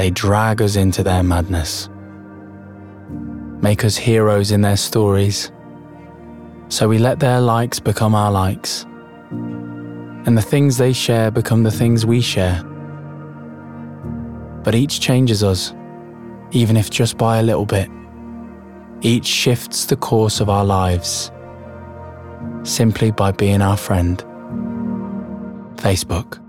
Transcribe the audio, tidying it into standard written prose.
They drag us into their madness, make us heroes in their stories. So we let their likes become our likes, and the things they share become the things we share. But each changes us, even if just by a little bit. Each shifts the course of our lives, simply by being our friend. Facebook.